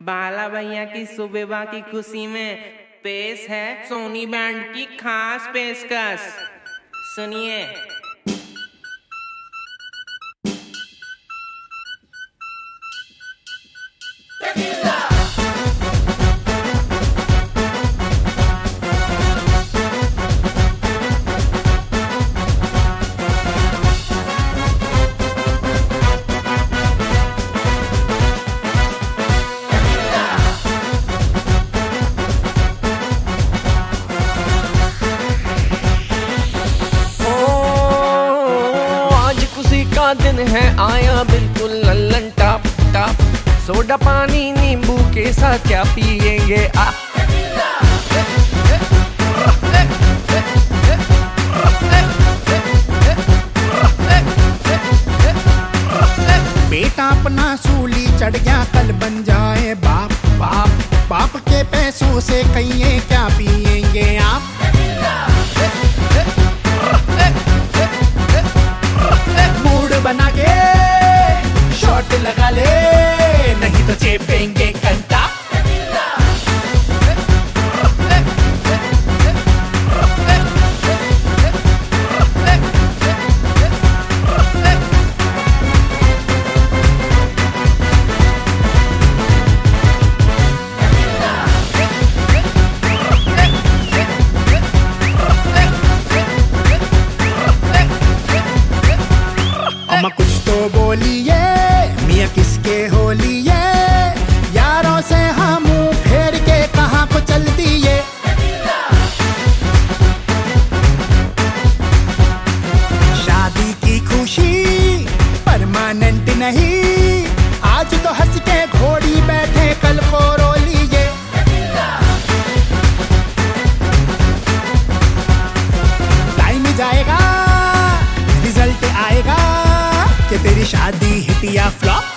बाला भैया की सुबह की खुशी में पेश है सोनी बैंड की खास पेशकश। सुनिए। का दिन है आया बिल्कुल लल्लन टॉप टॉप, सोडा पानी नींबू के साथ क्या पिएंगे आप? बेटा अपना सूली चढ़ गया कल बन जाए बाप बाप, बाप के पैसों से कहिए क्या पिएंगे आप? बना के शॉट लगा ले, नहीं तो चेपेंगे कंटा। अम्मा कुछ तो बोलिए, मियाँ किसके होलिए, यारों से हम मुंह फेर के कहाँ को चल दिए। शादी की खुशी परमानेंट नहीं, आज तो हंस के घोड़ी बैठे कल को रो लीजिए। टाइम जाएगा, रिजल्ट आएगा कि तेरी शादी हिट या फ्लॉप।